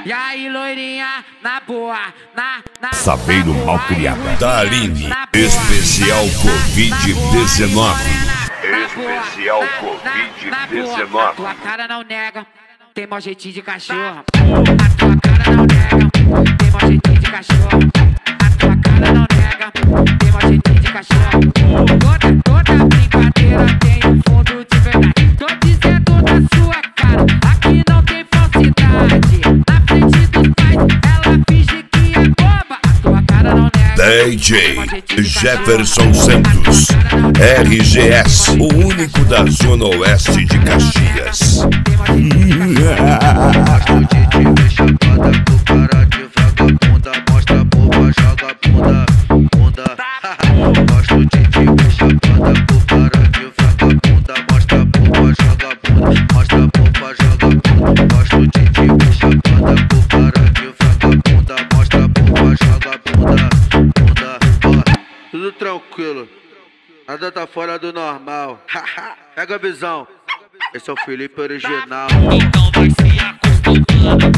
E aí, loirinha, na boa, na Sabeiro Malcriada. Daline, especial Covid-19. Especial Covid-19. Tua cara não nega, tem mau jeitinho de cachorro. A tua cara não nega, tem mau jeitinho de cachorro. A tua cara não nega, tem mau jeitinho de cachorro. Toda brincadeira tem um fundo de verdade. Tô dizendo na sua cara, aqui não tem falsidade. Na frente dos pais, ela finge que é boba. A tua cara não nega. DJ Jefferson Santos, RGS, o único da Zona Oeste de Caxias. Mostra o Didi, chapada com cara de vagabunda. Mostra a boba, joga bunda. Mostra o Didi, chapada com cara de vagabunda. Mostra a boba, joga bunda. Mostra a boba, joga bunda. Mostra o Didi, chapada com cara de vagabunda. Mostra a boba, joga bunda. Tudo tranquilo, nada tá fora do normal. Pega a visão, esse é o Felipe original. Então vai se acostumando,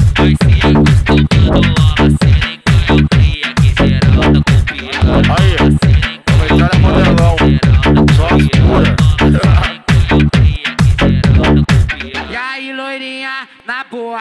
ó, serenca eu cria que geral tá copiando. Aí, comentário é modelão, só as E aí, loirinha, na boa.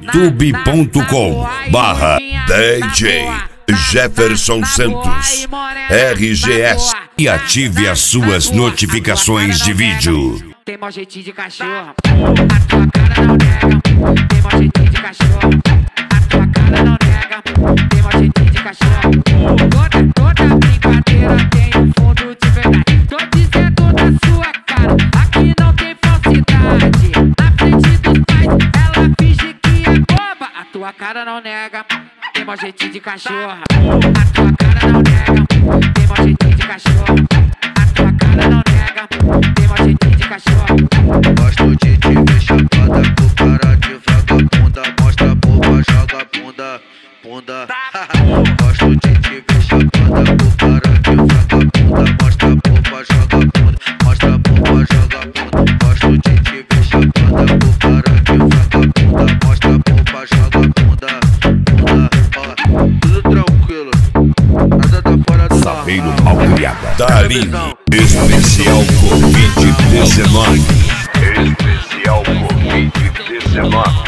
youtube.com/DJ Jefferson Santos, RGS, e ative as suas notificações de vídeo. Tem mau jeitinho de cachorro. A tua cara não nega, tem mau jeitinho de cachorro. A tua cara não nega, tem mau jeitinho de cachorro. Toda brincadeira tem um fundo de verdade. Tô dizendo na sua cara, aqui não tem falsidade. Na frente dos pais, ela finge que é boba. A tua cara não nega, tem mau jeitinho de cachorro. A tua cara não nega, tem mau jeitinho de cachorro. A tua cara não nega, tem mau jeitinho de cachorro. Mostra o Didi, chapada com cara de vagabunda. Mostra a boba, joga bunda. Mostra o Didi, chapada com cara de vagabunda. Mostra a boba, joga bunda. Mostra a boba, joga bunda. Mostra o Didi, chapada com cara de vagabunda. Mostra a boba, joga bunda. Tudo tranquilo, nada tá fora do Sabeiro normal. Malcriada. Daline, especial Covid-19. Especial Covid-19.